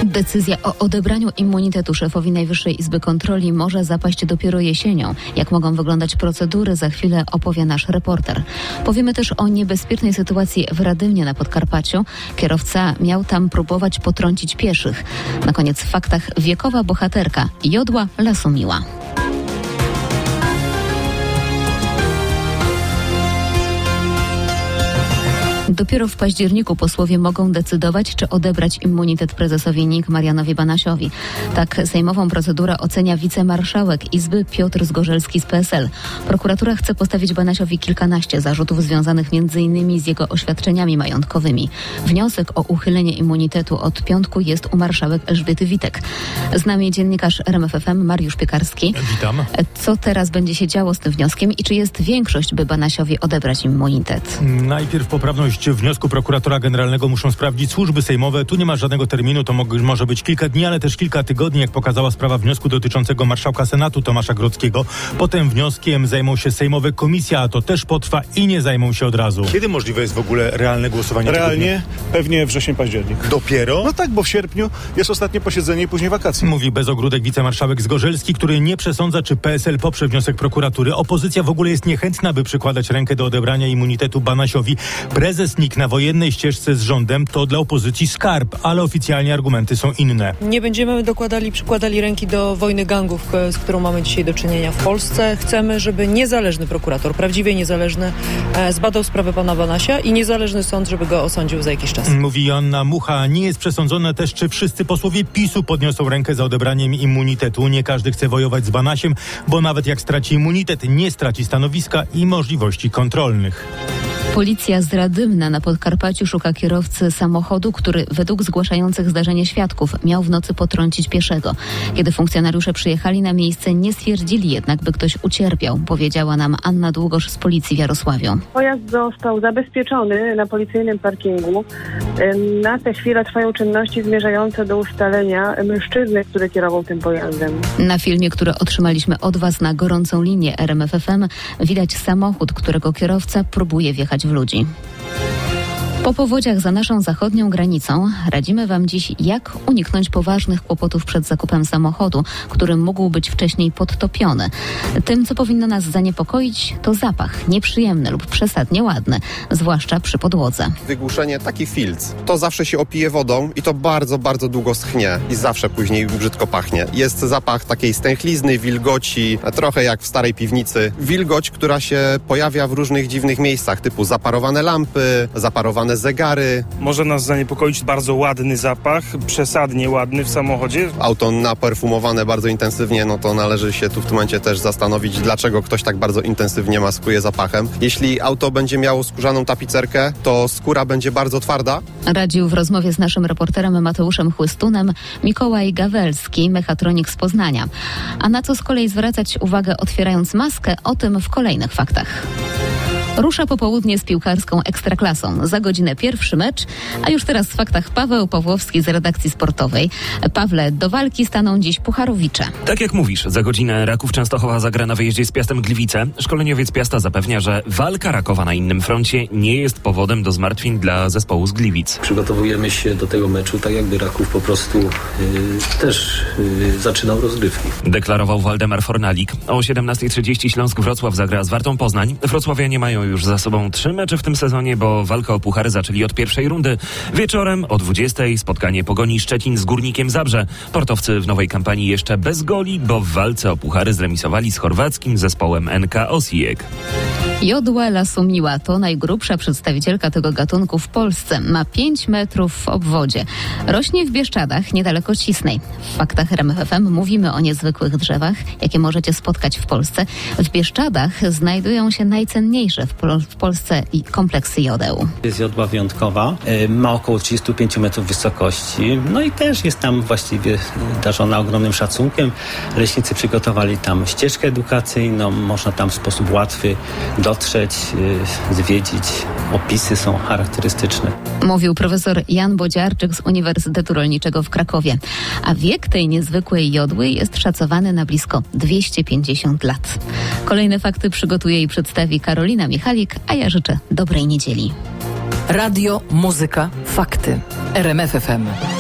Decyzja o odebraniu immunitetu szefowi Najwyższej Izby Kontroli może zapaść dopiero jesienią. Jak mogą wyglądać procedury, za chwilę opowie nasz reporter. Powiemy też o niebezpiecznej sytuacji w Radymnie na Podkarpaciu. Kierowca miał tam próbować potrącić pieszych. Na koniec w faktach wiekowa bohaterka Jodła Lasumiła. Dopiero w październiku posłowie mogą decydować, czy odebrać immunitet prezesowi NIK Marianowi Banasiowi. Tak sejmową procedurę ocenia wicemarszałek Izby Piotr Zgorzelski z PSL. Prokuratura chce postawić Banasiowi kilkanaście zarzutów związanych m.in. z jego oświadczeniami majątkowymi. Wniosek o uchylenie immunitetu od piątku jest u marszałek Elżbiety Witek. Z nami dziennikarz RMF FM Mariusz Piekarski. Witam. Co teraz będzie się działo z tym wnioskiem i czy jest większość, by Banasiowi odebrać immunitet? Najpierw poprawność wniosku prokuratora generalnego muszą sprawdzić służby sejmowe. Tu nie ma żadnego terminu, to może być kilka dni, ale też kilka tygodni, jak pokazała sprawa wniosku dotyczącego marszałka Senatu Tomasza Grodzkiego. Potem wnioskiem zajmą się sejmowe komisje, a to też potrwa i nie zajmą się od razu. Kiedy możliwe jest w ogóle realne głosowanie? Realnie pewnie wrzesień, październik. Dopiero? No tak, bo w sierpniu jest ostatnie posiedzenie i później wakacje. Mówi bez ogródek wicemarszałek Zgorzelski, który nie przesądza, czy PSL poprze wniosek prokuratury. Opozycja w ogóle jest niechętna, by przykładać rękę do odebrania immunitetu Banasiowi. Prezes NIK na wojennej ścieżce z rządem to dla opozycji skarb, ale oficjalnie argumenty są inne. Nie będziemy przykładali ręki do wojny gangów, z którą mamy dzisiaj do czynienia w Polsce. Chcemy, żeby niezależny prokurator, prawdziwie niezależny, zbadał sprawę pana Banasia i niezależny sąd, żeby go osądził za jakiś czas. Mówi Joanna Mucha. Nie jest przesądzone też, czy wszyscy posłowie PiS-u podniosą rękę za odebraniem immunitetu. Nie każdy chce wojować z Banasiem, bo nawet jak straci immunitet, nie straci stanowiska i możliwości kontrolnych. Policja z Radymna na Podkarpaciu szuka kierowcy samochodu, który według zgłaszających zdarzenie świadków miał w nocy potrącić pieszego. Kiedy funkcjonariusze przyjechali na miejsce, nie stwierdzili jednak, by ktoś ucierpiał, powiedziała nam Anna Długosz z policji w Jarosławiu. Pojazd został zabezpieczony na policyjnym parkingu. Na tę chwilę trwają czynności zmierzające do ustalenia mężczyzny, który kierował tym pojazdem. Na filmie, który otrzymaliśmy od Was na gorącą linię RMF FM, widać samochód, którego kierowca próbuje wjechać w ludzi. Po powodziach za naszą zachodnią granicą radzimy Wam dziś, jak uniknąć poważnych kłopotów przed zakupem samochodu, który mógł być wcześniej podtopiony. Tym, co powinno nas zaniepokoić, to zapach nieprzyjemny lub przesadnie ładny, zwłaszcza przy podłodze. Wygłuszenie, taki filc, to zawsze się opije wodą i to bardzo, bardzo długo schnie i zawsze później brzydko pachnie. Jest zapach takiej stęchlizny, wilgoci, trochę jak w starej piwnicy. Wilgoć, która się pojawia w różnych dziwnych miejscach, typu zaparowane lampy, zaparowane zegary. Może nas zaniepokoić bardzo ładny zapach, przesadnie ładny w samochodzie. Auto naperfumowane bardzo intensywnie, no to należy się tu w tym momencie też zastanowić, dlaczego ktoś tak bardzo intensywnie maskuje zapachem. Jeśli auto będzie miało skórzaną tapicerkę, to skóra będzie bardzo twarda. Radził w rozmowie z naszym reporterem Mateuszem Chłystunem Mikołaj Gawelski, mechatronik z Poznania. A na co z kolei zwracać uwagę otwierając maskę, o tym w kolejnych faktach. Rusza popołudnie z piłkarską Ekstraklasą. Za godzinę pierwszy mecz, a już teraz w faktach Paweł Pawłowski z redakcji sportowej. Pawle, do walki staną dziś pucharowicze. Tak jak mówisz, za godzinę Raków Częstochowa zagra na wyjeździe z Piastem Gliwice. Szkoleniowiec Piasta zapewnia, że walka Rakowa na innym froncie nie jest powodem do zmartwień dla zespołu z Gliwic. Przygotowujemy się do tego meczu tak, jakby Raków po prostu też zaczynał rozgrywki. Deklarował Waldemar Fornalik. O 17:30 Śląsk-Wrocław zagra z Wartą Poznań. Wrocławianie mają już za sobą 3 mecze w tym sezonie, bo walkę o puchary zaczęli od pierwszej rundy. Wieczorem o 20:00 spotkanie Pogoni Szczecin z Górnikiem Zabrze. Portowcy w nowej kampanii jeszcze bez goli, bo w walce o puchary zremisowali z chorwackim zespołem NK Osijek. Jodła Lasumiła to najgrubsza przedstawicielka tego gatunku w Polsce. Ma 5 metrów w obwodzie. Rośnie w Bieszczadach, niedaleko Cisnej. W faktach RMF FM mówimy o niezwykłych drzewach, jakie możecie spotkać w Polsce. W Bieszczadach znajdują się najcenniejsze w Polsce kompleksy jodeł. Jest jodła wyjątkowa, ma około 35 metrów wysokości, no i też jest tam właściwie darzona ogromnym szacunkiem. Leśnicy przygotowali tam ścieżkę edukacyjną, można tam w sposób łatwy dotrzeć, zwiedzić. Opisy są charakterystyczne. Mówił profesor Jan Bodziarczyk z Uniwersytetu Rolniczego w Krakowie. A wiek tej niezwykłej jodły jest szacowany na blisko 250 lat. Kolejne fakty przygotuje i przedstawi Karolina Michalik, a ja życzę dobrej niedzieli. Radio, muzyka, fakty. RMF FM.